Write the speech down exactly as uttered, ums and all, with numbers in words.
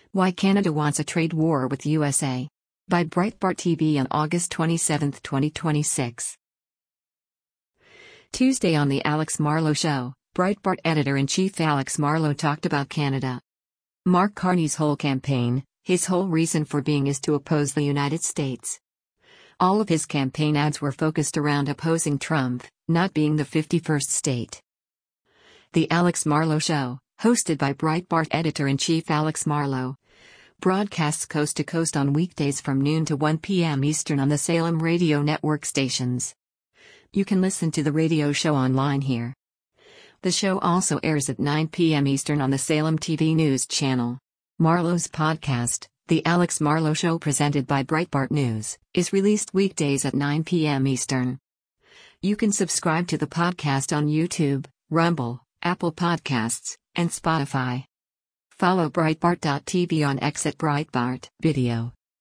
Why Canada Wants a Trade War with U S A. By Breitbart T V on August twenty-seventh, twenty twenty-six. Tuesday on The Alex Marlow Show, Breitbart editor-in-chief Alex Marlow talked about Canada. Mark Carney's whole campaign, his whole reason for being is to oppose the United States. All of his campaign ads were focused around opposing Trump, not being the fifty-first state. The Alex Marlow Show, hosted by Breitbart editor-in-chief Alex Marlow, broadcasts coast to coast on weekdays from noon to one p m Eastern on the Salem Radio Network stations. You can listen to the radio show online here. The show also airs at nine p m Eastern on the Salem T V News channel. Marlow's podcast, The Alex Marlow Show presented by Breitbart News, is released weekdays at nine p m Eastern. You can subscribe to the podcast on YouTube, Rumble, Apple Podcasts, and Spotify. Follow Breitbart dot T V on X at Breitbart Video.